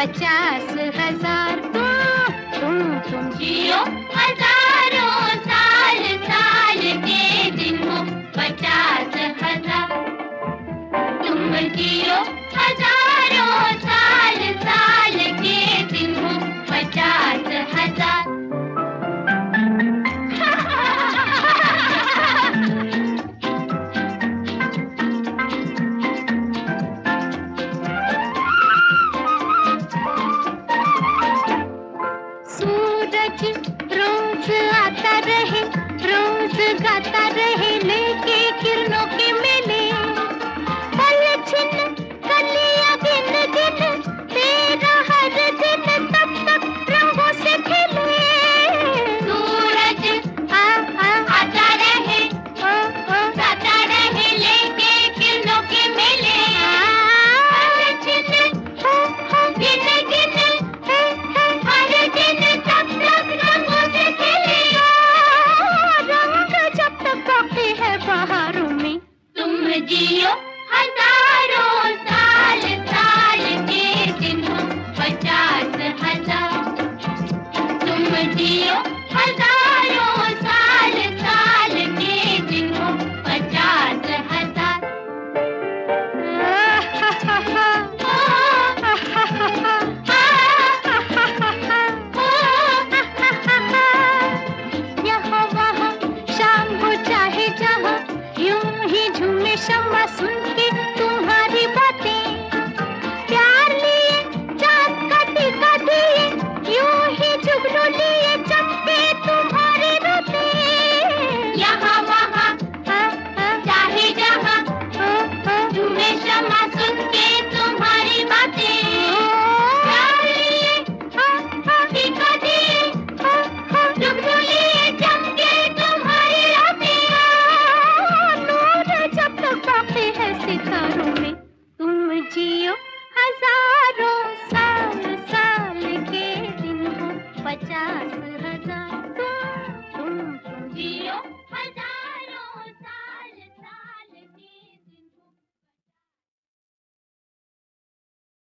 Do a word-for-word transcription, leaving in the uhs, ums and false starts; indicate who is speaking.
Speaker 1: पचास हजार। तुम तुम तुम
Speaker 2: जियो हजारों साल, साल के दिन हो पचास हजार। तुम जियो हजारों साल, साल के दिन हो पचास हजार।
Speaker 1: सूरज रोज आता रहे, रोज गाता रहे, लेके किरणों के मेले। पल छिन कलियां गिन गिन, तेरा हर दिन तब तक रंगों से खिले।
Speaker 2: सूरज
Speaker 1: आ आ
Speaker 2: आता रहे,
Speaker 1: ओ ओ
Speaker 2: गाता रहे, लेके किरणों के मेले। पल छिन
Speaker 1: हो हो
Speaker 2: गिन गिन,
Speaker 1: हे हे
Speaker 2: हर दिन तब तक रंगों से खिले।
Speaker 1: रंग जब तक बाकी है बहारों में।
Speaker 2: तुम जियो हजारों साल, साल के दिन हो पचास हजार। तुम जियो हजारों साल, साल के दिन हो पचास हजार।
Speaker 1: यहाँ वहाँ शाम हो चाहे जहाँ, यूं ही झूमे शम्मा सुन के तुम्हारी बातें। प्यार लिए चाँद का टीका दिए, यूं ही जुगनू लिए चमके तुम्हारे रोते।
Speaker 2: यहाँ वहाँ
Speaker 1: आ, आ,
Speaker 2: चाहे जहाँ,
Speaker 1: ओ, ओ,
Speaker 2: झूमे शम्मा सुन के तुम्हारी बातें। प्यार लिए
Speaker 1: आ, आ,
Speaker 2: टीका दिए,
Speaker 1: आ, आ,
Speaker 2: जुगनू लिए चमके तुम्हारी रातें।
Speaker 1: नूर जब तक बाकी है सितारों में। तुम जियो हजारों साल, साल के दिन हो पचास हजार। तुम तुम तुम
Speaker 2: जियो